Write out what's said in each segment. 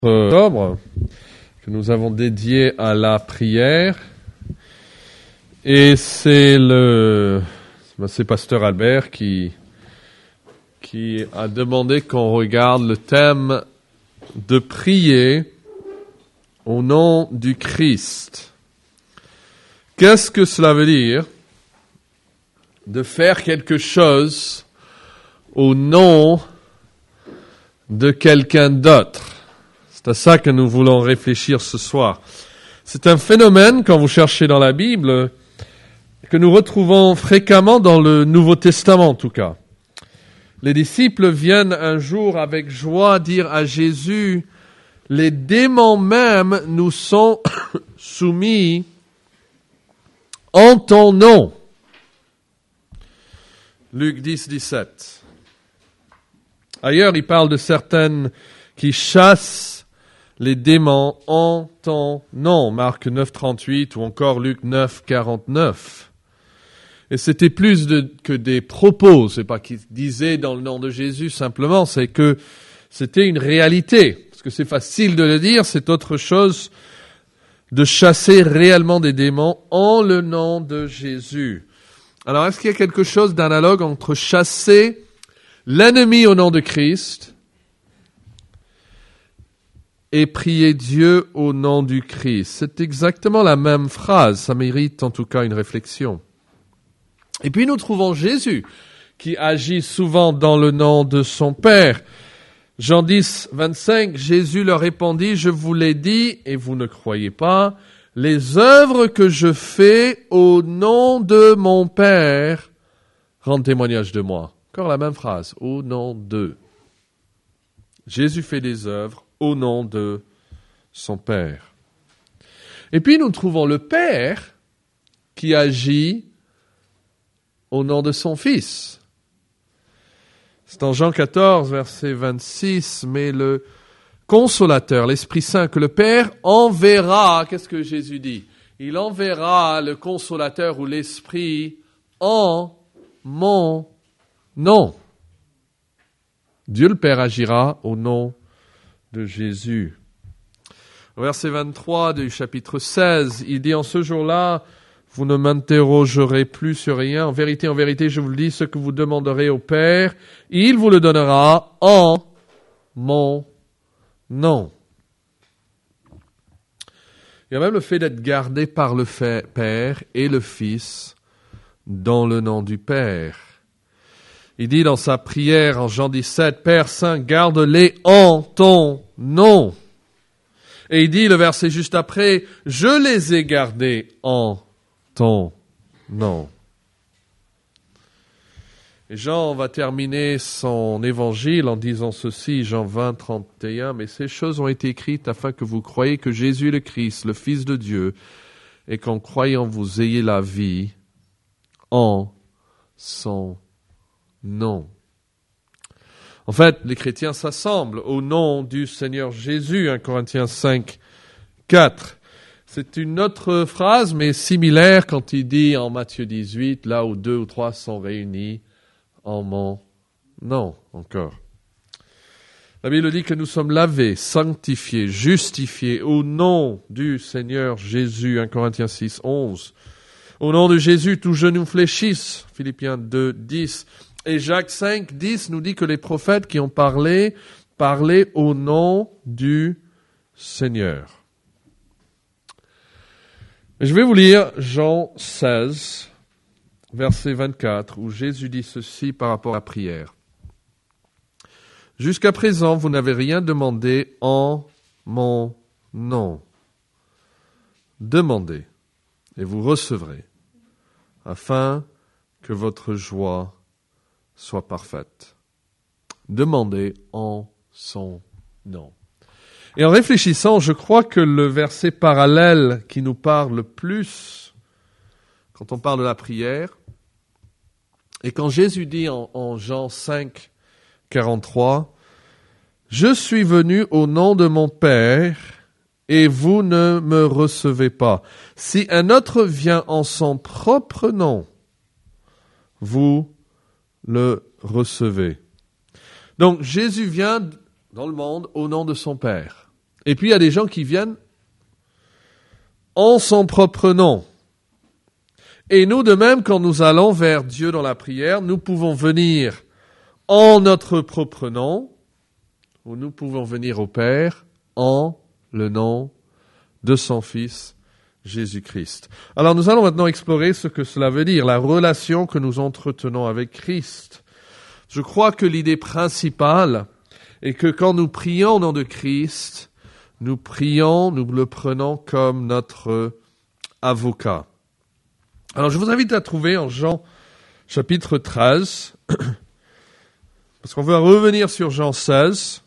Octobre que nous avons dédié à la prière, et c'est Pasteur Albert qui a demandé qu'on regarde le thème de prier au nom du Christ. Qu'est-ce que cela veut dire de faire quelque chose au nom de quelqu'un d'autre? C'est à ça que nous voulons réfléchir ce soir. C'est un phénomène, quand vous cherchez dans la Bible, que nous retrouvons fréquemment dans le Nouveau Testament en tout cas. Les disciples viennent un jour avec joie dire à Jésus, « Les démons même nous sont soumis en ton nom. » Luc 10, 17. Ailleurs, il parle de certaines qui chassent les démons en ton nom, Marc 9, 38 ou encore Luc 9, 49. Et c'était plus que des propos, c'est pas qu'ils disaient dans le nom de Jésus simplement, c'est que c'était une réalité. Parce que c'est facile de le dire, c'est autre chose de chasser réellement des démons en le nom de Jésus. Alors, est-ce qu'il y a quelque chose d'analogue entre chasser l'ennemi au nom de Christ et prier Dieu au nom du Christ? C'est exactement la même phrase, ça mérite en tout cas une réflexion. Et puis nous trouvons Jésus qui agit souvent dans le nom de son Père. Jean 10, 25, Jésus leur répondit, « Je vous l'ai dit et vous ne croyez pas, les œuvres que je fais au nom de mon Père rendent témoignage de moi. » Encore la même phrase, au nom de. Jésus fait des œuvres au nom de son Père. Et puis nous trouvons le Père qui agit au nom de son Fils. C'est en Jean 14, verset 26, mais le Consolateur, l'Esprit Saint, que le Père enverra, qu'est-ce que Jésus dit? Il enverra le Consolateur ou l'Esprit en mon nom. Dieu le Père agira au nom de Jésus. Au verset 23 du chapitre 16, il dit, « En ce jour-là, vous ne m'interrogerez plus sur rien. En vérité, je vous le dis, ce que vous demanderez au Père, il vous le donnera en mon nom. » Il y a même le fait d'être gardé par le Père et le Fils dans le nom du Père. Il dit dans sa prière en Jean 17, « Père Saint, garde-les en ton nom. » Et il dit, le verset juste après, « Je les ai gardés en ton nom. » Et Jean va terminer son évangile en disant ceci, Jean 20, 31, « Mais ces choses ont été écrites afin que vous croyiez que Jésus est le Christ, le Fils de Dieu, et qu'en croyant vous ayez la vie en son nom. » En fait, les chrétiens s'assemblent au nom du Seigneur Jésus, 1 Corinthiens 5, 4. C'est une autre phrase, mais similaire quand il dit en Matthieu 18, là où 2 ou 3 sont réunis en mon nom, encore. La Bible dit que nous sommes lavés, sanctifiés, justifiés au nom du Seigneur Jésus, 1 Corinthiens 6, 11. Au nom de Jésus, tous genoux fléchissent, Philippiens 2, 10. Et Jacques 5, 10 nous dit que les prophètes qui ont parlé au nom du Seigneur. Je vais vous lire Jean 16, verset 24, où Jésus dit ceci par rapport à la prière. « Jusqu'à présent, vous n'avez rien demandé en mon nom. Demandez, et vous recevrez, afin que votre joie soit parfaite. » Demandez en son nom. Et en réfléchissant, je crois que le verset parallèle qui nous parle le plus quand on parle de la prière, et quand Jésus dit en Jean 5, 43, « Je suis venu au nom de mon Père, et vous ne me recevez pas. Si un autre vient en son propre nom, vous le recevez. » Donc Jésus vient dans le monde au nom de son Père. Et puis il y a des gens qui viennent en son propre nom. Et nous, de même, quand nous allons vers Dieu dans la prière, nous pouvons venir en notre propre nom, ou nous pouvons venir au Père en le nom de son Fils, Jésus-Christ. Alors nous allons maintenant explorer ce que cela veut dire, la relation que nous entretenons avec Christ. Je crois que l'idée principale est que quand nous prions au nom de Christ, nous le prenons comme notre avocat. Alors je vous invite à trouver en Jean chapitre 13, parce qu'on va revenir sur Jean 16,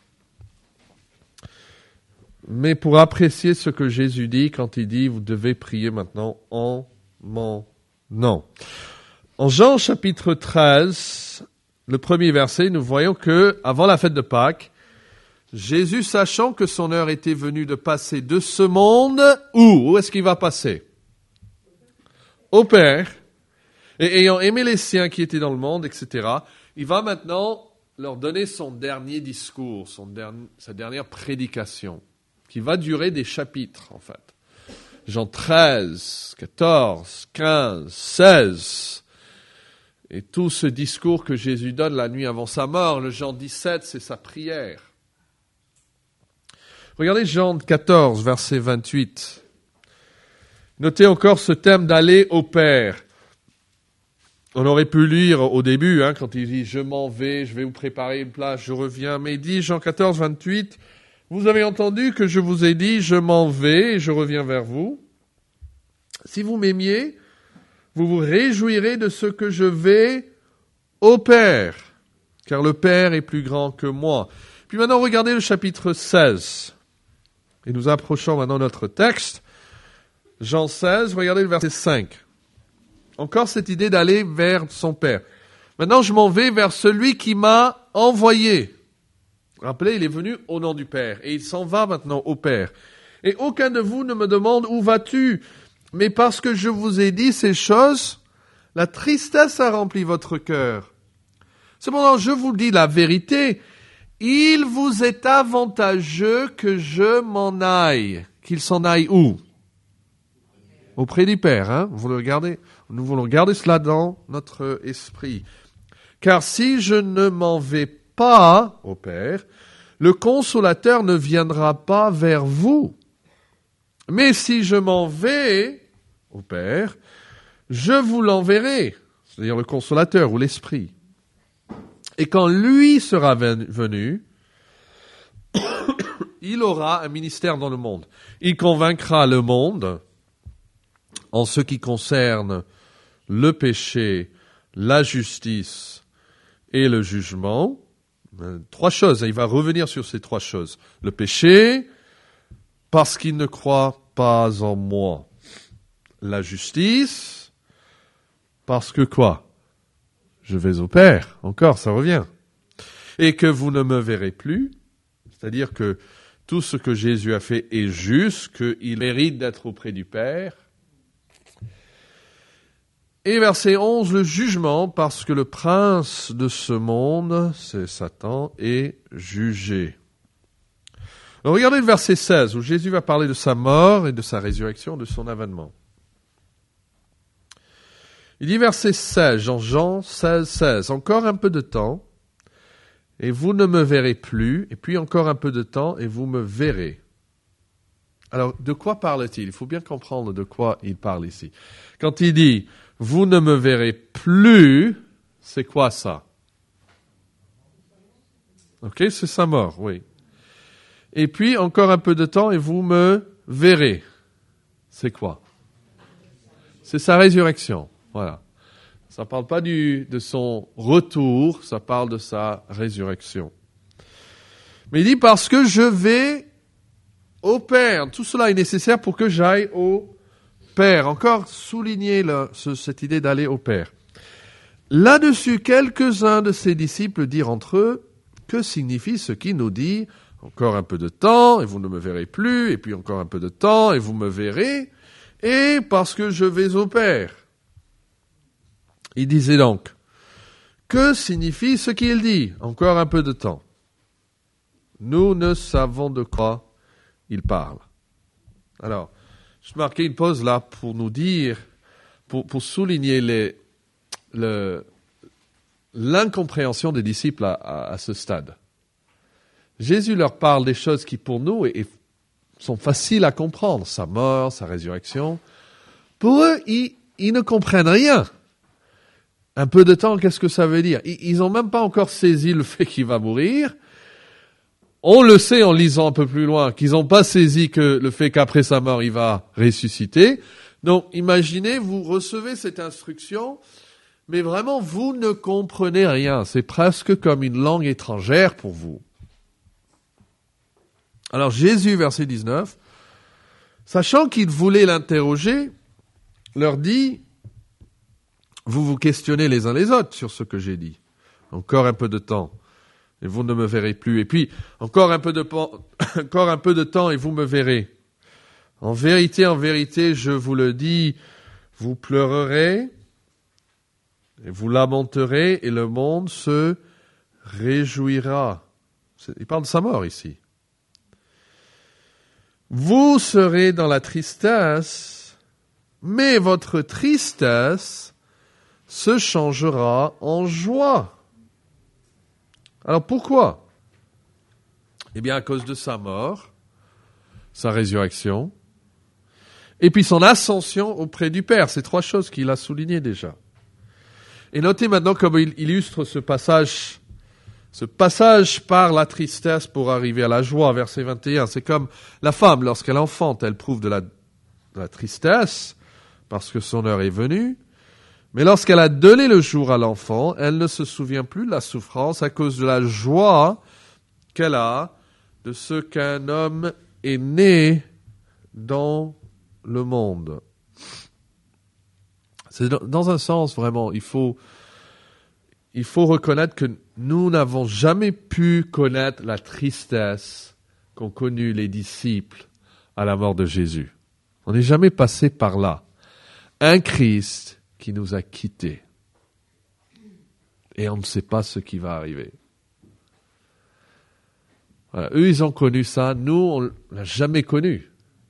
mais pour apprécier ce que Jésus dit quand il dit « Vous devez prier maintenant en mon nom ». En Jean chapitre 13, le premier verset, nous voyons que avant la fête de Pâques, Jésus, sachant que son heure était venue de passer de ce monde, où est-ce qu'il va passer? Au Père, et ayant aimé les siens qui étaient dans le monde, etc., il va maintenant leur donner son dernier discours, sa dernière prédication, qui va durer des chapitres, en fait. Jean 13, 14, 15, 16, et tout ce discours que Jésus donne la nuit avant sa mort. Le Jean 17, c'est sa prière. Regardez Jean 14, verset 28. Notez encore ce thème d'aller au Père. On aurait pu lire au début, quand il dit « Je m'en vais, je vais vous préparer une place, je reviens ». Mais il dit, Jean 14, 28, « Vous avez entendu que je vous ai dit « Je m'en vais et je reviens vers vous ». Si vous m'aimiez, vous vous réjouirez de ce que je vais au Père, car le Père est plus grand que moi. » Puis maintenant, regardez le chapitre 16. Et nous approchons maintenant notre texte. Jean 16, regardez le verset 5. Encore cette idée d'aller vers son Père. Maintenant, je m'en vais vers celui qui m'a envoyé. Rappelez, il est venu au nom du Père. Et il s'en va maintenant au Père. Et aucun de vous ne me demande où vas-tu. Mais parce que je vous ai dit ces choses, la tristesse a rempli votre cœur. Cependant, je vous dis la vérité. Il vous est avantageux que je m'en aille. Qu'il s'en aille où? Auprès du Père, vous le regardez. Nous voulons garder cela dans notre esprit. Car si je ne m'en vais pas au Père, le Consolateur ne viendra pas vers vous. Mais si je m'en vais au Père, je vous l'enverrai, c'est-à-dire le Consolateur ou l'Esprit. Et quand lui sera venu, il aura un ministère dans le monde. Il convaincra le monde en ce qui concerne le péché, la justice et le jugement. 3 choses, il va revenir sur ces 3 choses. Le péché, parce qu'il ne croit pas en moi. La justice, parce que quoi? Je vais au Père. Encore, ça revient. Et que vous ne me verrez plus. C'est-à-dire que tout ce que Jésus a fait est juste, qu'il mérite d'être auprès du Père. Et verset 11, le jugement, parce que le prince de ce monde, c'est Satan, est jugé. Alors regardez le verset 16, où Jésus va parler de sa mort et de sa résurrection, de son avènement. Il dit verset 16, Jean 16, 16, encore un peu de temps, et vous ne me verrez plus, et puis encore un peu de temps, et vous me verrez. Alors, de quoi parle-t-il? Il faut bien comprendre de quoi il parle ici. Quand il dit « vous ne me verrez plus », c'est quoi ça? Ok, c'est sa mort, oui. Et puis, encore un peu de temps, et vous me verrez. C'est quoi? C'est sa résurrection, voilà. Ça ne parle pas de son retour, ça parle de sa résurrection. Mais il dit « parce que je vais au Père ». Tout cela est nécessaire pour que j'aille au Père. Encore souligner cette idée d'aller au Père. Là-dessus, quelques-uns de ses disciples dirent entre eux « que signifie ce qui nous dit « encore un peu de temps et vous ne me verrez plus, et puis encore un peu de temps et vous me verrez, et parce que je vais au Père ». Il disait donc, que signifie ce qu'il dit? Encore un peu de temps. Nous ne savons de quoi il parle. Alors, je marquais une pause là pour nous dire, pour souligner l'incompréhension des disciples à ce stade. Jésus leur parle des choses qui pour nous sont faciles à comprendre, sa mort, sa résurrection. Pour eux, ils ne comprennent rien. Un peu de temps, qu'est-ce que ça veut dire? Ils n'ont même pas encore saisi le fait qu'il va mourir. On le sait en lisant un peu plus loin, qu'ils n'ont pas saisi que le fait qu'après sa mort, il va ressusciter. Donc, imaginez, vous recevez cette instruction, mais vraiment, vous ne comprenez rien. C'est presque comme une langue étrangère pour vous. Alors, Jésus, verset 19, sachant qu'il voulait l'interroger, leur dit, vous vous questionnez les uns les autres sur ce que j'ai dit. Encore un peu de temps. Et vous ne me verrez plus. Et puis, encore un peu de temps et vous me verrez. En vérité, je vous le dis, vous pleurerez et vous lamenterez et le monde se réjouira. Il parle de sa mort ici. Vous serez dans la tristesse, mais votre tristesse se changera en joie. Alors pourquoi? Eh bien à cause de sa mort, sa résurrection, et puis son ascension auprès du Père. C'est trois choses qu'il a soulignées déjà. Et notez maintenant comment il illustre ce passage par la tristesse pour arriver à la joie, verset 21. C'est comme la femme, lorsqu'elle enfante, elle prouve de la tristesse, parce que son heure est venue. Mais lorsqu'elle a donné le jour à l'enfant, elle ne se souvient plus de la souffrance à cause de la joie qu'elle a de ce qu'un homme est né dans le monde. C'est dans un sens, vraiment, il faut reconnaître que nous n'avons jamais pu connaître la tristesse qu'ont connue les disciples à la mort de Jésus. On n'est jamais passé par là. Un Christ qui nous a quittés. Et on ne sait pas ce qui va arriver. Voilà. Eux, ils ont connu ça. Nous, on ne l'a jamais connu.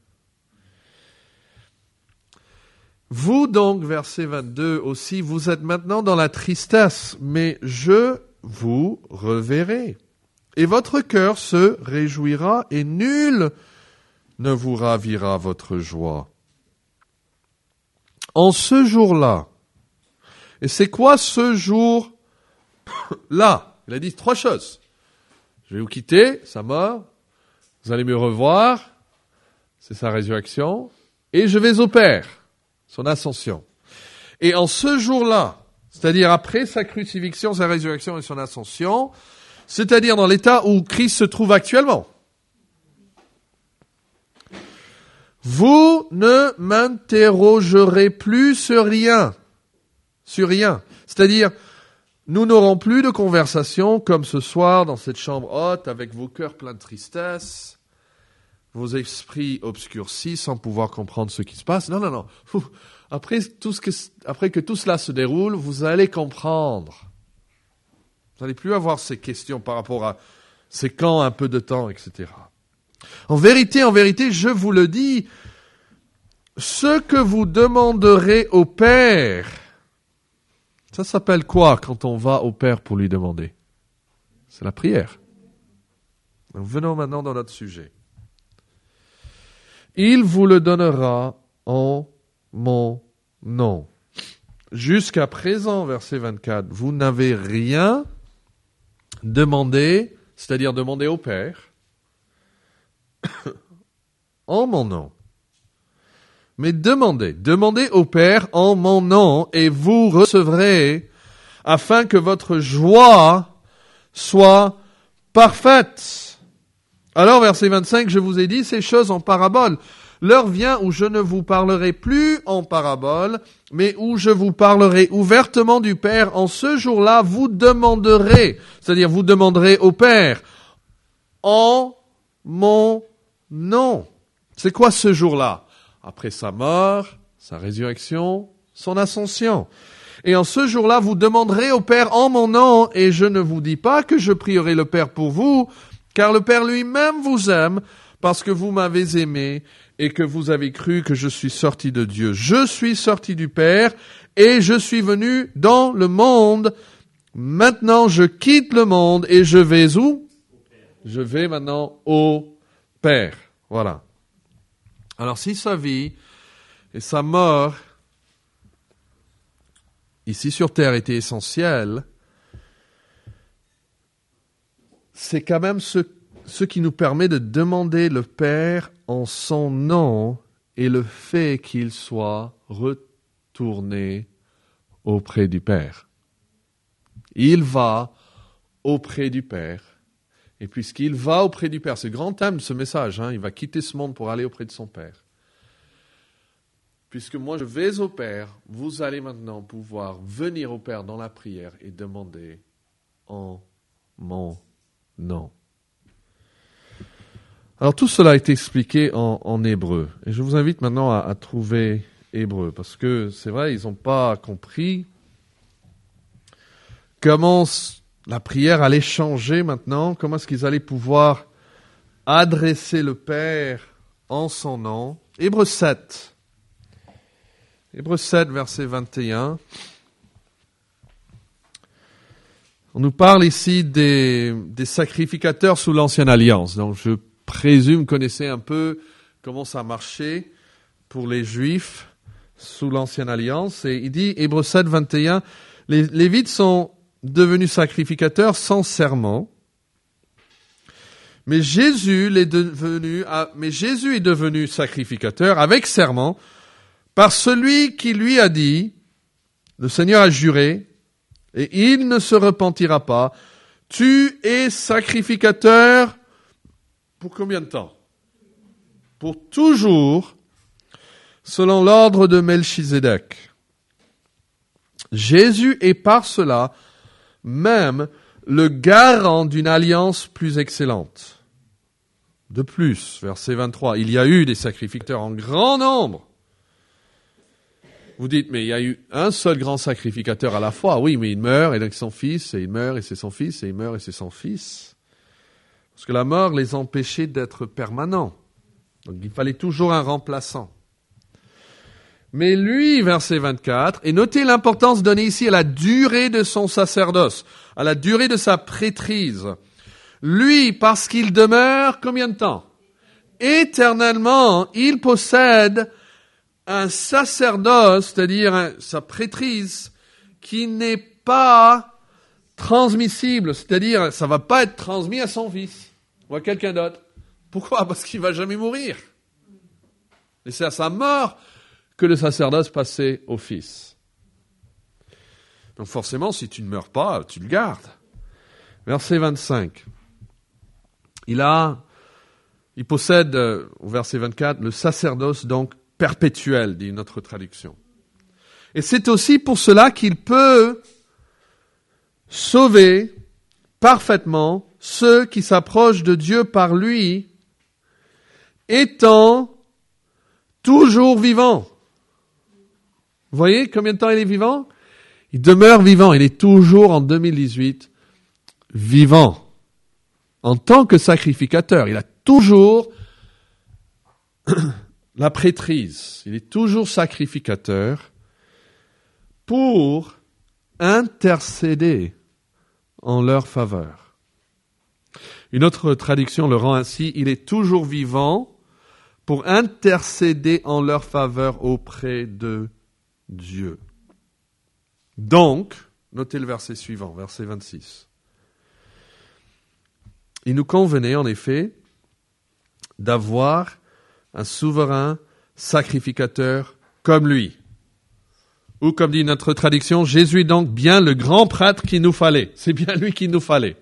Vous donc, verset 22 aussi, vous êtes maintenant dans la tristesse, mais je vous reverrai. Et votre cœur se réjouira et nul ne vous ravira votre joie. En ce jour-là, et c'est quoi ce jour-là? Il a dit trois choses. Je vais vous quitter, sa mort, vous allez me revoir, c'est sa résurrection, et je vais au Père, son ascension. Et en ce jour-là, c'est-à-dire après sa crucifixion, sa résurrection et son ascension, c'est-à-dire dans l'état où Christ se trouve actuellement, vous ne m'interrogerez plus sur rien. C'est-à-dire, nous n'aurons plus de conversation comme ce soir dans cette chambre haute avec vos cœurs pleins de tristesse, vos esprits obscurcis sans pouvoir comprendre ce qui se passe. Non. Après que tout cela se déroule, vous allez comprendre. Vous n'allez plus avoir ces questions par rapport à c'est quand, un peu de temps, etc. En vérité, je vous le dis, ce que vous demanderez au Père, ça s'appelle quoi quand on va au Père pour lui demander? C'est la prière. Donc venons maintenant dans notre sujet. Il vous le donnera en mon nom. Jusqu'à présent, verset 24, vous n'avez rien demandé, c'est-à-dire demandé au Père, en mon nom. Mais demandez au Père en mon nom et vous recevrez afin que votre joie soit parfaite. Alors, verset 25, je vous ai dit ces choses en parabole. L'heure vient où je ne vous parlerai plus en parabole, mais où je vous parlerai ouvertement du Père. En ce jour-là, vous demanderez, c'est-à-dire vous demanderez au Père en mon nom. C'est quoi ce jour-là? Après sa mort, sa résurrection, son ascension. Et en ce jour-là, vous demanderez au Père en mon nom, et je ne vous dis pas que je prierai le Père pour vous, car le Père lui-même vous aime, parce que vous m'avez aimé et que vous avez cru que je suis sorti de Dieu. Je suis sorti du Père et je suis venu dans le monde. Maintenant, je quitte le monde et je vais où? Je vais maintenant au Père. Voilà. Alors, si sa vie et sa mort ici sur terre étaient essentielles, c'est quand même ce qui nous permet de demander le Père en son nom et le fait qu'il soit retourné auprès du Père. Il va auprès du Père. Et puisqu'il va auprès du Père, c'est le grand thème de ce message, il va quitter ce monde pour aller auprès de son Père. Puisque moi je vais au Père, vous allez maintenant pouvoir venir au Père dans la prière et demander en mon nom. Alors tout cela est expliqué en hébreu. Et je vous invite maintenant à trouver hébreu, parce que c'est vrai, ils n'ont pas compris comment la prière allait changer maintenant, comment est-ce qu'ils allaient pouvoir adresser le Père en son nom. Hébreu 7. Hébreu 7, verset 21. On nous parle ici des sacrificateurs sous l'Ancienne Alliance. Donc je présume, connaissez un peu comment ça marchait pour les Juifs sous l'Ancienne Alliance. Et il dit, Hébreu 7, 21, les Lévites sont devenus sacrificateurs sans serment. Mais Jésus est devenu sacrificateur avec serment par celui qui lui a dit, le Seigneur a juré, et il ne se repentira pas, tu es sacrificateur pour combien de temps? Pour toujours, selon l'ordre de Melchizedek. Jésus est par cela même le garant d'une alliance plus excellente. De plus, verset 23, il y a eu des sacrificateurs en grand nombre. Vous dites, mais il y a eu un seul grand sacrificateur à la fois. Oui, mais il meurt et donc son fils, et il meurt et c'est son fils, et il meurt et c'est son fils. Parce que la mort les empêchait d'être permanents. Donc il fallait toujours un remplaçant. Mais lui, verset 24, et notez l'importance donnée ici à la durée de son sacerdoce, à la durée de sa prêtrise. Lui, parce qu'il demeure combien de temps? Éternellement, il possède un sacerdoce, c'est-à-dire sa prêtrise, qui n'est pas transmissible, c'est-à-dire ça va pas être transmis à son fils ou à quelqu'un d'autre. Pourquoi? Parce qu'il va jamais mourir. Et c'est à sa mort que le sacerdoce passait au fils. Donc forcément, si tu ne meurs pas, tu le gardes. Verset 25. Il possède, au verset 24, le sacerdoce donc perpétuel, dit notre traduction. Et c'est aussi pour cela qu'il peut sauver parfaitement ceux qui s'approchent de Dieu par lui, étant toujours vivant. Vous voyez combien de temps il est vivant? Il demeure vivant, il est toujours en 2018 vivant. En tant que sacrificateur, il a toujours la prêtrise. Il est toujours sacrificateur pour intercéder en leur faveur. Une autre traduction le rend ainsi, il est toujours vivant pour intercéder en leur faveur auprès de Dieu. Donc, notez le verset suivant, verset 26. Il nous convenait en effet d'avoir un souverain sacrificateur comme lui. Ou comme dit notre traduction, Jésus est donc bien le grand prêtre qu'il nous fallait. C'est bien lui qu'il nous fallait.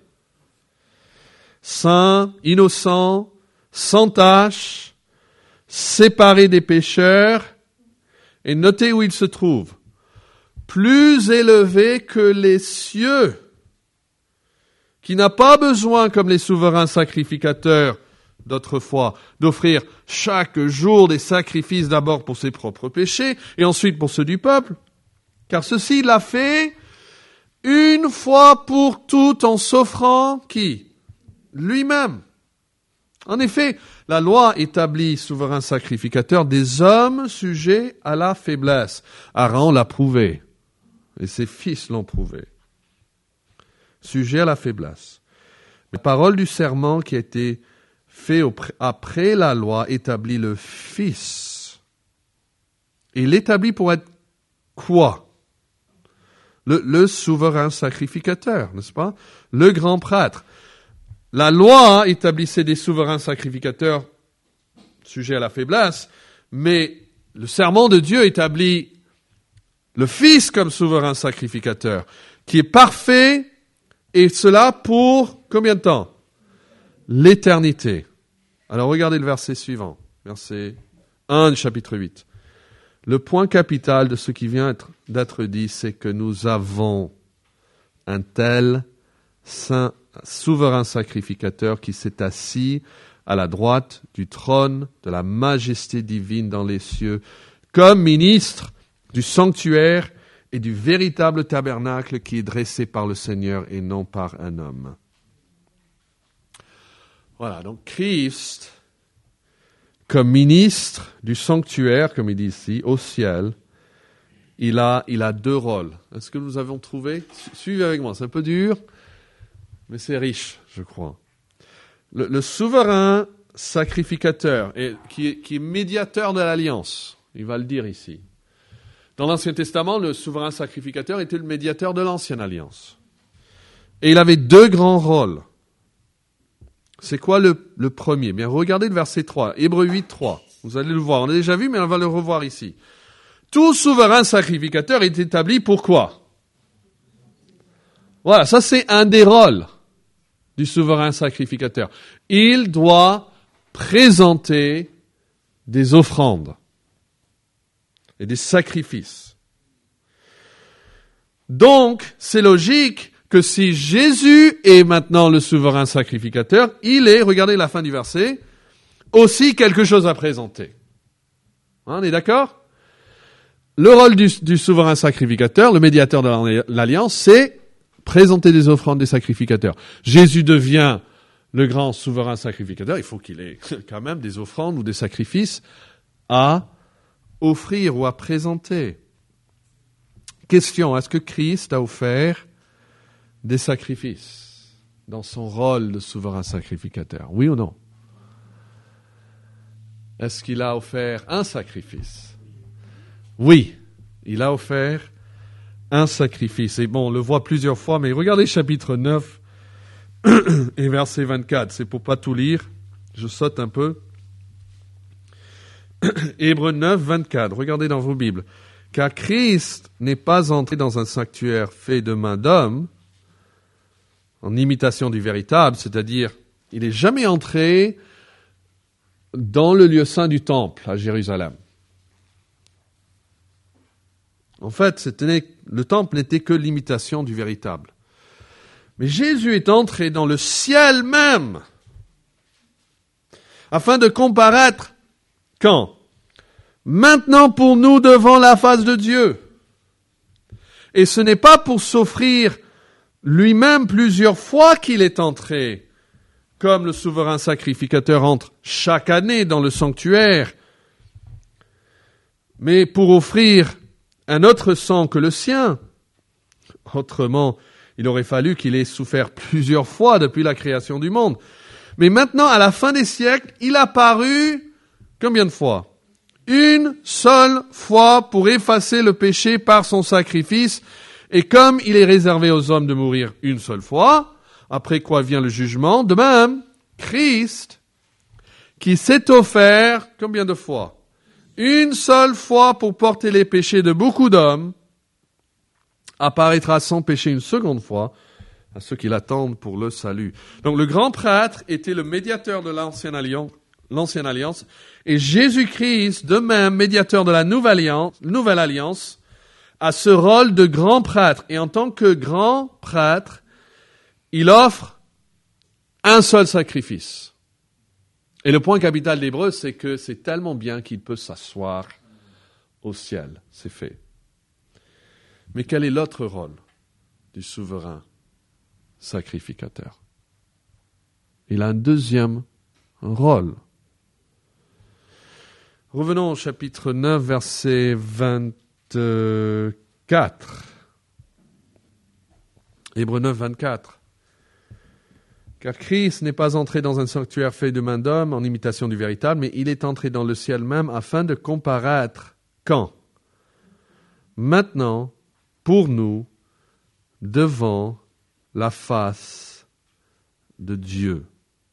Saint, innocent, sans tache, séparé des pécheurs, et notez où il se trouve. Plus élevé que les cieux, qui n'a pas besoin, comme les souverains sacrificateurs d'autrefois, d'offrir chaque jour des sacrifices d'abord pour ses propres péchés et ensuite pour ceux du peuple. Car ceci il l'a fait une fois pour toutes en s'offrant qui? Lui-même. En effet, la loi établit, souverain sacrificateur, des hommes sujets à la faiblesse. Aaron l'a prouvé, et ses fils l'ont prouvé. Sujets à la faiblesse. La parole du serment qui a été fait après la loi établit le Fils. Et il l'établit pour être quoi? Le souverain sacrificateur, n'est-ce pas? Le grand prêtre. La loi établissait des souverains sacrificateurs sujets à la faiblesse, mais le serment de Dieu établit le Fils comme souverain sacrificateur, qui est parfait, et cela pour combien de temps? L'éternité. Alors regardez le verset suivant, verset 1 du chapitre 8. Le point capital de ce qui vient d'être dit, c'est que nous avons un tel saint souverain sacrificateur qui s'est assis à la droite du trône de la majesté divine dans les cieux, comme ministre du sanctuaire et du véritable tabernacle qui est dressé par le Seigneur et non par un homme. Voilà, donc Christ, comme ministre du sanctuaire, comme il dit ici, au ciel, il a deux rôles. Est-ce que nous avons trouvé? Suivez avec moi, c'est un peu dur, mais c'est riche, je crois. Le souverain sacrificateur, qui est médiateur de l'alliance, il va le dire ici. Dans l'Ancien Testament, le souverain sacrificateur était le médiateur de l'Ancienne Alliance. Et il avait deux grands rôles. C'est quoi le premier? Bien, regardez le verset 3, Hébreux 8, 3. Vous allez le voir, on l'a déjà vu, mais on va le revoir ici. Tout souverain sacrificateur est établi pour quoi? Voilà, ça c'est un des rôles du souverain sacrificateur. Il doit présenter des offrandes et des sacrifices. Donc, c'est logique que si Jésus est maintenant le souverain sacrificateur, il est, regardez la fin du verset, aussi quelque chose à présenter. Hein, on est d'accord? Le rôle du souverain sacrificateur, le médiateur de l'alliance, c'est présenter des offrandes des sacrificateurs. Jésus devient le grand souverain sacrificateur, il faut qu'il ait quand même des offrandes ou des sacrifices à offrir ou à présenter. Question, est-ce que Christ a offert des sacrifices dans son rôle de souverain sacrificateur? Oui ou non? Est-ce qu'il a offert un sacrifice? Oui, il a offert un sacrifice. Et bon, on le voit plusieurs fois, mais regardez chapitre 9 et verset 24. C'est pour pas tout lire, je saute un peu. Hébreux 9, 24, regardez dans vos Bibles. Car Christ n'est pas entré dans un sanctuaire fait de main d'homme, en imitation du véritable, c'est-à-dire, il n'est jamais entré dans le lieu saint du temple à Jérusalem. En fait, le temple n'était que l'imitation du véritable. Mais Jésus est entré dans le ciel même, afin de comparaître, quand? Maintenant pour nous devant la face de Dieu. Et ce n'est pas pour s'offrir lui-même plusieurs fois qu'il est entré, comme le souverain sacrificateur entre chaque année dans le sanctuaire, mais pour offrir un autre sang que le sien. Autrement, il aurait fallu qu'il ait souffert plusieurs fois depuis la création du monde. Mais maintenant, à la fin des siècles, il a paru combien de fois? Une seule fois pour effacer le péché par son sacrifice. Et comme il est réservé aux hommes de mourir une seule fois, après quoi vient le jugement, de même, Christ, qui s'est offert combien de fois? Une seule fois pour porter les péchés de beaucoup d'hommes, apparaîtra sans péché une seconde fois à ceux qui l'attendent pour le salut. Donc le grand prêtre était le médiateur de l'ancienne alliance, et Jésus-Christ, de même médiateur de la nouvelle alliance, a ce rôle de grand prêtre. Et en tant que grand prêtre, il offre un seul sacrifice. Et le point capital d'Hébreux, c'est que c'est tellement bien qu'il peut s'asseoir au ciel. C'est fait. Mais quel est l'autre rôle du souverain sacrificateur? Il a un deuxième un rôle. Revenons au chapitre 9, verset 24. Hébreux 9, 24. Car Christ n'est pas entré dans un sanctuaire fait de main d'homme en imitation du véritable, mais il est entré dans le ciel même afin de comparaître. Quand? Maintenant, pour nous, devant la face de Dieu.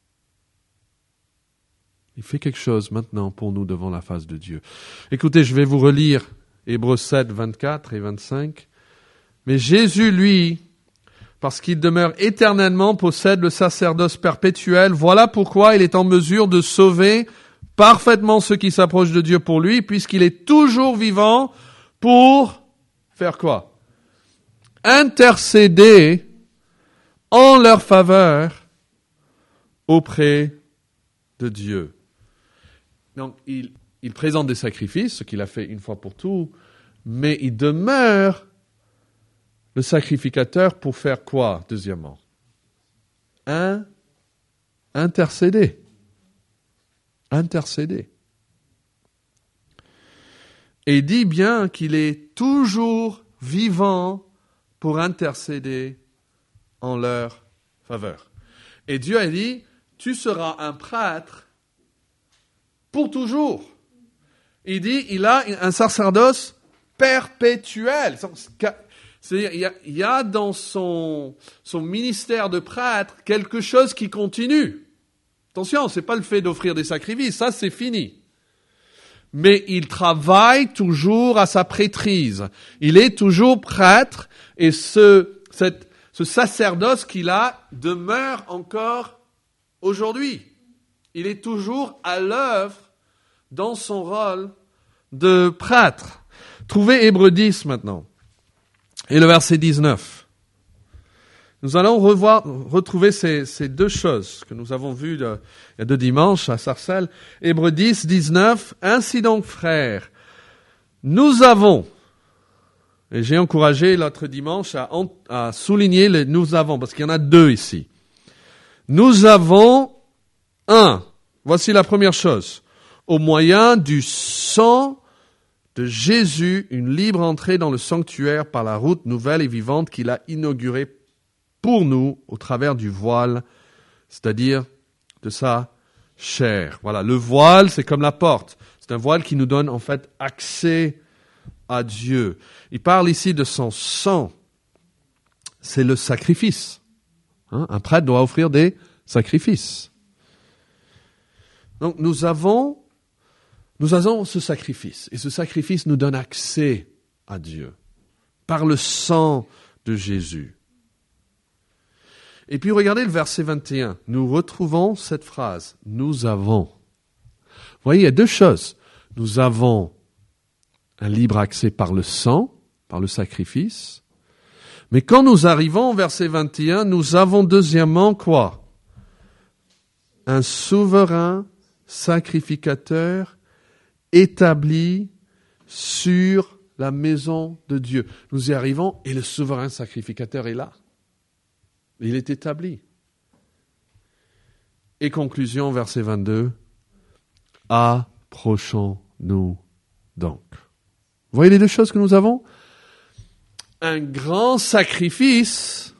Il fait quelque chose maintenant pour nous devant la face de Dieu. Écoutez, je vais vous relire Hébreux 7, 24 et 25. Mais Jésus, lui, parce qu'il demeure éternellement, possède le sacerdoce perpétuel. Voilà pourquoi il est en mesure de sauver parfaitement ceux qui s'approchent de Dieu pour lui, puisqu'il est toujours vivant pour faire quoi? Intercéder en leur faveur auprès de Dieu. Donc, il présente des sacrifices, ce qu'il a fait une fois pour tout, mais il demeure le sacrificateur pour faire quoi, deuxièmement? Intercéder. Intercéder. Et il dit bien qu'il est toujours vivant pour intercéder en leur faveur. Et Dieu a dit, tu seras un prêtre pour toujours. Il dit, il a un sacerdoce perpétuel. C'est-à-dire, il y a dans son ministère de prêtre quelque chose qui continue. Attention, c'est pas le fait d'offrir des sacrifices, ça c'est fini. Mais il travaille toujours à sa prêtrise. Il est toujours prêtre et ce sacerdoce qu'il a demeure encore aujourd'hui. Il est toujours à l'œuvre dans son rôle de prêtre. Trouvez Hébreux 10 maintenant. Et le verset 19. Nous allons retrouver ces deux choses que nous avons vues il y a 2 dimanches à Sarcelles. Hébreux 10, 19. Ainsi donc, frères, nous avons, et j'ai encouragé l'autre dimanche à souligner les nous avons, parce qu'il y en a 2 ici. Nous avons voici la première chose. Au moyen du sang de Jésus, une libre entrée dans le sanctuaire par la route nouvelle et vivante qu'il a inaugurée pour nous au travers du voile, c'est-à-dire de sa chair. Voilà, le voile, c'est comme la porte. C'est un voile qui nous donne en fait accès à Dieu. Il parle ici de son sang. C'est le sacrifice. Un prêtre doit offrir des sacrifices. Donc nous avons ce sacrifice. Et ce sacrifice nous donne accès à Dieu par le sang de Jésus. Et puis regardez le verset 21. Nous retrouvons cette phrase. Nous avons. Vous voyez, il y a 2 choses. Nous avons un libre accès par le sang, par le sacrifice. Mais quand nous arrivons au verset 21, nous avons deuxièmement quoi? Un souverain sacrificateur établi sur la maison de Dieu. Nous y arrivons et le souverain sacrificateur est là. Il est établi. Et conclusion, verset 22. Approchons-nous donc. Vous voyez les 2 choses que nous avons? Un grand sacrifice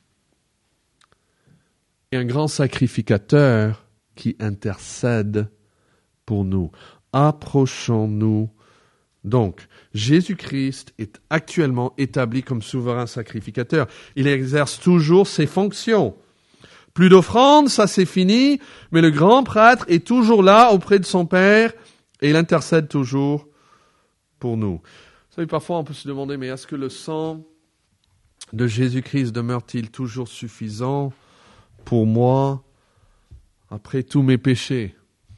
et un grand sacrificateur qui intercède pour nous. Approchons-nous donc. Jésus-Christ est actuellement établi comme souverain sacrificateur. Il exerce toujours ses fonctions. Plus d'offrandes, ça c'est fini, mais le grand prêtre est toujours là auprès de son Père et il intercède toujours pour nous. Vous savez, parfois on peut se demander, mais est-ce que le sang de Jésus-Christ demeure-t-il toujours suffisant pour moi après tous mes péchés?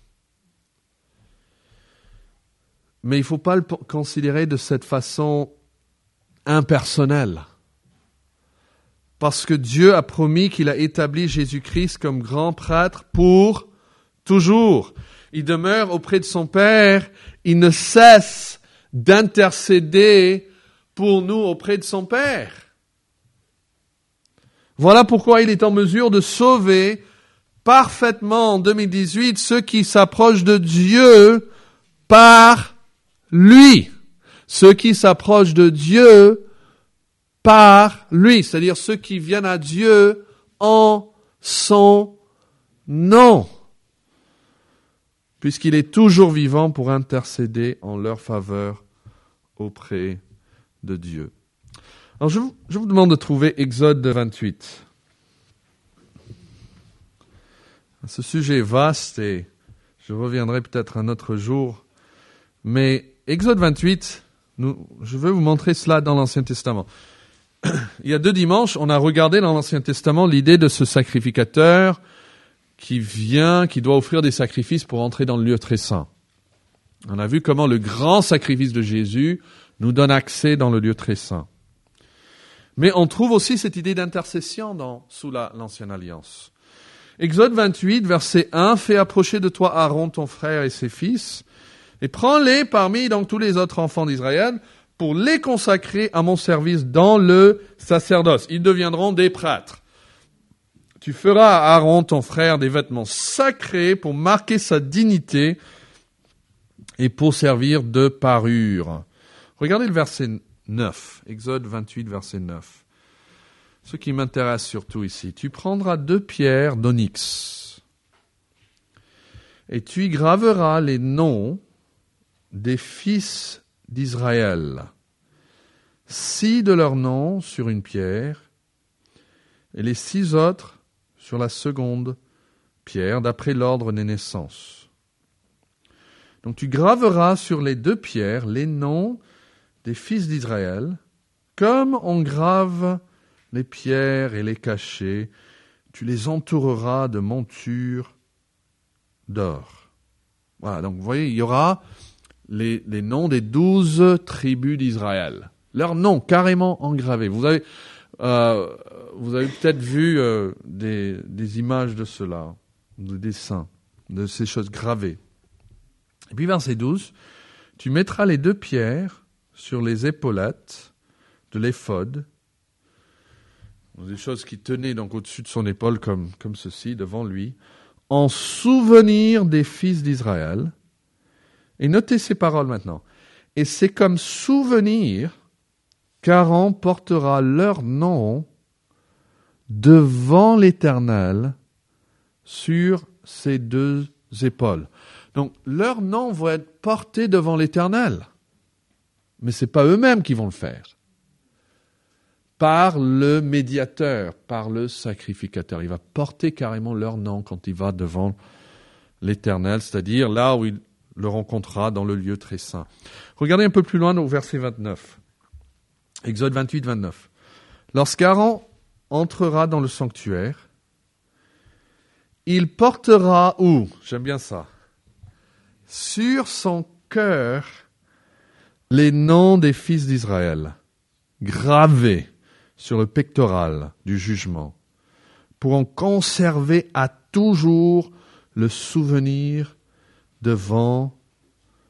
Mais il ne faut pas le considérer de cette façon impersonnelle. Parce que Dieu a promis qu'il a établi Jésus-Christ comme grand prêtre pour toujours. Il demeure auprès de son Père. Il ne cesse d'intercéder pour nous auprès de son Père. Voilà pourquoi il est en mesure de sauver parfaitement en 2018 ceux qui s'approchent de Dieu par lui. Ceux qui s'approchent de Dieu par lui, c'est-à-dire ceux qui viennent à Dieu en son nom, puisqu'il est toujours vivant pour intercéder en leur faveur auprès de Dieu. Alors je vous demande de trouver Exode 28. Ce sujet est vaste et je reviendrai peut-être un autre jour, mais Exode 28, je vais vous montrer cela dans l'Ancien Testament. Il y a 2 dimanches, on a regardé dans l'Ancien Testament l'idée de ce sacrificateur qui doit offrir des sacrifices pour entrer dans le lieu très saint. On a vu comment le grand sacrifice de Jésus nous donne accès dans le lieu très saint. Mais on trouve aussi cette idée d'intercession sous l'Ancienne Alliance. Exode 28, verset 1, « Fais approcher de toi Aaron, ton frère et ses fils, et prends-les parmi donc tous les autres enfants d'Israël, pour les consacrer à mon service dans le sacerdoce. Ils deviendront des prêtres. Tu feras à Aaron, ton frère, des vêtements sacrés pour marquer sa dignité et pour servir de parure. » Regardez le verset 9, Exode 28, verset 9. Ce qui m'intéresse surtout ici. « Tu prendras 2 pierres d'onyx et tu y graveras les noms des fils d'Israël, 6 de leurs noms sur une pierre et les 6 autres sur la seconde pierre, d'après l'ordre des naissances. Donc tu graveras sur les 2 pierres les noms des fils d'Israël, comme on grave les pierres et les cachets, tu les entoureras de montures d'or. » Voilà, donc vous voyez, il y aura les noms des 12 tribus d'Israël. Leurs noms carrément engravés. Vous avez peut-être vu des images de cela, des dessins, de ces choses gravées. Et puis verset 12, « Tu mettras les 2 pierres sur les épaulettes de l'éphod, des choses qui tenaient donc au-dessus de son épaule comme ceci, devant lui, en souvenir des fils d'Israël. » Et notez ces paroles maintenant. « Et c'est comme souvenir qu'Aaron portera leur nom devant l'Éternel sur ses 2 épaules. » Donc, leurs noms vont être portés devant l'Éternel. Mais ce n'est pas eux-mêmes qui vont le faire. Par le médiateur, par le sacrificateur. Il va porter carrément leur nom quand il va devant l'Éternel, c'est-à-dire là où il le rencontrera dans le lieu très saint. Regardez un peu plus loin au verset 29. Exode 28, 29. « Lorsqu'Aaron entrera dans le sanctuaire, il portera où ?» J'aime bien ça. « Sur son cœur les noms des fils d'Israël, gravés sur le pectoral du jugement, pour en conserver à toujours le souvenir devant l'Éternel. »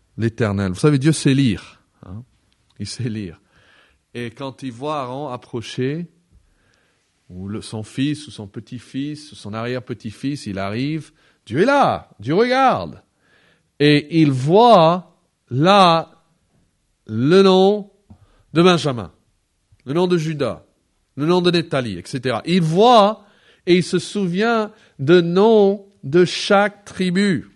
Vous savez, Dieu sait lire. Il sait lire. Et quand il voit Aaron approcher, ou son fils, ou son petit-fils, ou son arrière-petit-fils, il arrive, Dieu est là, Dieu regarde. Et il voit là le nom de Benjamin, le nom de Judas, le nom de Nephtali, etc. Il voit et il se souvient de noms de chaque tribu.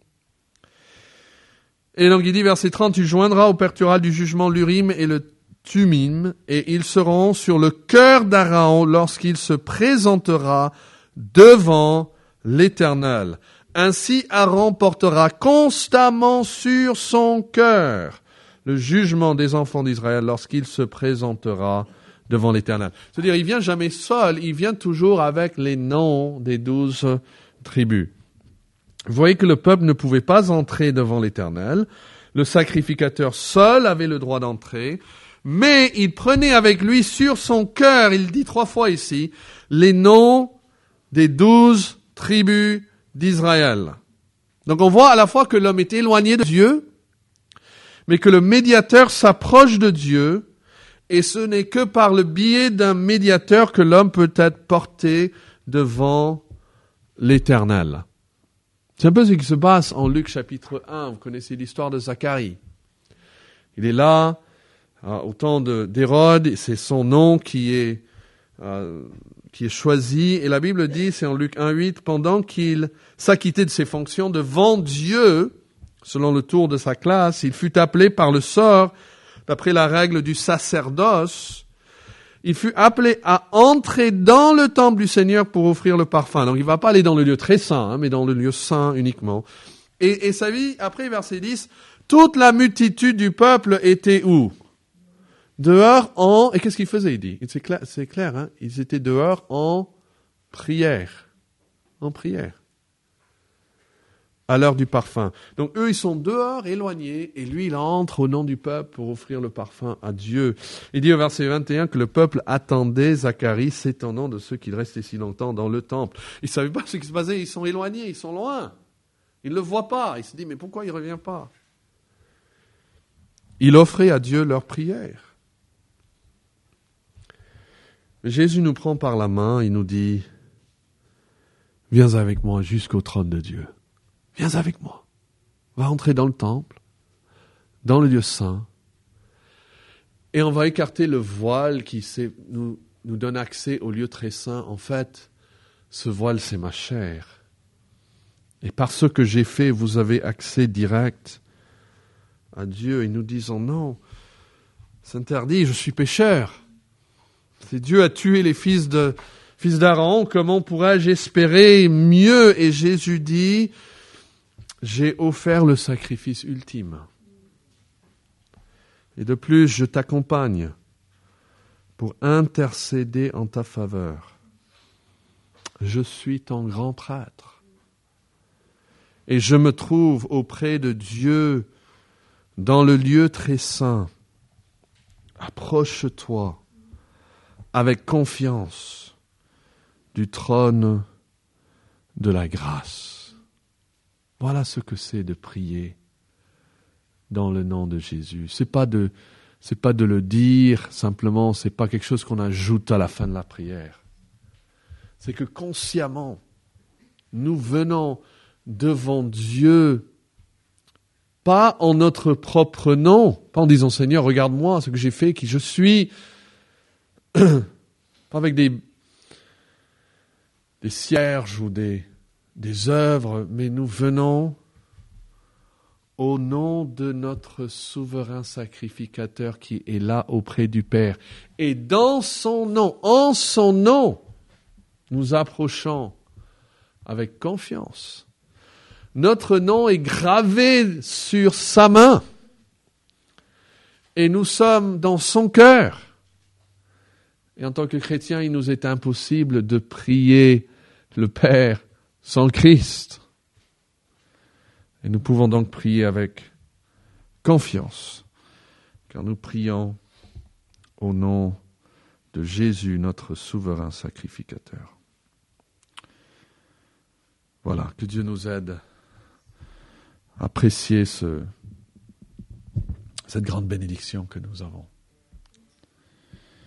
Et donc il dit, verset 30, « Tu joindras au pectoral du jugement l'Urim et le Tumim, et ils seront sur le cœur d'Aaron lorsqu'il se présentera devant l'Éternel. Ainsi Aaron portera constamment sur son cœur le jugement des enfants d'Israël lorsqu'il se présentera devant l'Éternel. » C'est-à-dire, il vient jamais seul, il vient toujours avec les noms des 12 tribus. Vous voyez que le peuple ne pouvait pas entrer devant l'Éternel. Le sacrificateur seul avait le droit d'entrer, mais il prenait avec lui sur son cœur, il dit 3 fois ici, les noms des 12 tribus d'Israël. Donc on voit à la fois que l'homme est éloigné de Dieu, mais que le médiateur s'approche de Dieu, et ce n'est que par le biais d'un médiateur que l'homme peut être porté devant l'Éternel. C'est un peu ce qui se passe en Luc chapitre 1. Vous connaissez l'histoire de Zacharie. Il est là, au temps d'Hérode, c'est son nom qui est choisi. Et la Bible dit, c'est en Luc 1,8, pendant qu'il s'acquittait de ses fonctions devant Dieu, selon le tour de sa classe, il fut appelé par le sort, d'après la règle du sacerdoce, il fut appelé à entrer dans le temple du Seigneur pour offrir le parfum. Donc il ne va pas aller dans le lieu très saint, mais dans le lieu saint uniquement. Et sa vie, après verset 10, toute la multitude du peuple était où? Dehors en... Et qu'est-ce qu'ils faisaient, il dit? C'est clair, hein? Ils étaient dehors en prière. En prière. À l'heure du parfum. Donc eux, ils sont dehors, éloignés, et lui, il entre au nom du peuple pour offrir le parfum à Dieu. Il dit au verset 21 que le peuple attendait Zacharie, s'étonnant de ceux qui restaient si longtemps dans le temple. Ils ne savaient pas ce qui se passait, ils sont éloignés, ils sont loin. Ils ne le voient pas. Ils se disent, mais pourquoi il ne revient pas? Il offrait à Dieu leur prière. Mais Jésus nous prend par la main, il nous dit, viens avec moi jusqu'au trône de Dieu. Viens avec moi. Va entrer dans le temple, dans le lieu saint, et on va écarter le voile qui nous donne accès au lieu très saint. En fait, ce voile, c'est ma chair. Et par ce que j'ai fait, vous avez accès direct à Dieu. Et nous disons, non, c'est interdit, je suis pécheur. Si Dieu a tué les fils d'Aaron, comment pourrais-je espérer mieux? Et Jésus dit, j'ai offert le sacrifice ultime. Et de plus, je t'accompagne pour intercéder en ta faveur. Je suis ton grand prêtre. Et je me trouve auprès de Dieu dans le lieu très saint. Approche-toi avec confiance du trône de la grâce. Voilà ce que c'est de prier dans le nom de Jésus. C'est pas de le dire simplement, c'est pas quelque chose qu'on ajoute à la fin de la prière. C'est que consciemment, nous venons devant Dieu, pas en notre propre nom, pas en disant Seigneur, regarde-moi ce que j'ai fait, qui je suis, pas avec des cierges ou des œuvres, mais nous venons au nom de notre souverain sacrificateur qui est là auprès du Père. Et dans son nom, en son nom, nous approchons avec confiance. Notre nom est gravé sur sa main. Et nous sommes dans son cœur. Et en tant que chrétiens, il nous est impossible de prier le Père sans Christ. Et nous pouvons donc prier avec confiance, car nous prions au nom de Jésus, notre souverain sacrificateur. Voilà, que Dieu nous aide à apprécier cette grande bénédiction que nous avons.